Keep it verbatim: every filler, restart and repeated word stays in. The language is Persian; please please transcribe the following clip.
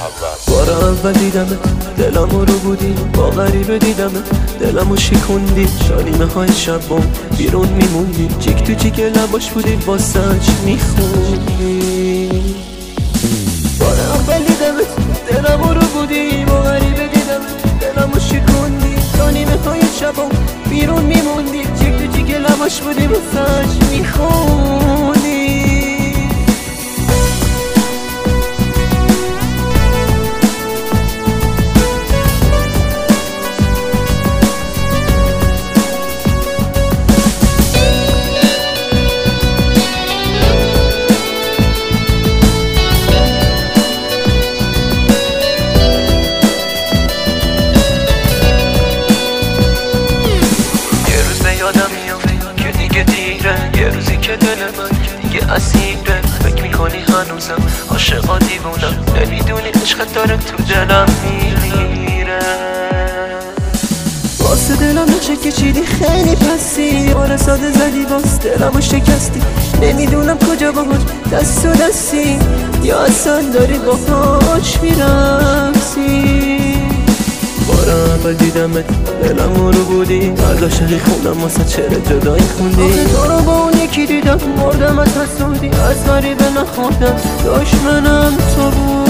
بار اول دیدمت دلمو رو بودی، با غریبه دیدمت دلمو شکوندی، شالیمه های شبام بیرون میموندی، چیک تو چیک لباش بودی واسهش میخوندی. بار اول دیدمت دلمو رو بودی، با غریبه دیدمت دلمو شکوندی، شالیمه های شبام بیرون میموندی، چیک تو چیک لباش بودی واسهش میخوندی. یه روزی که دل من دیگه اسیره، فکر میکنی هنوزم عاشقا دیوونم، نمیدونی عشقت داره تو دلم میمیره. واسه دلم نقشه کشیدی خیلی پسی، بار ساده زدی باز دلمو شکستی، نمیدونم کجا باهاش دست و دستی یا اصلا داری باهاش میرقصی. بار اول دیدمت دلمو رو بودی، از عاشقی خوندم واسه چرا جدایی خوندی. آخه تو رو با اون یکی دیدم مردم از حسودی، از غریبه نخوردم دشمنم تو بود.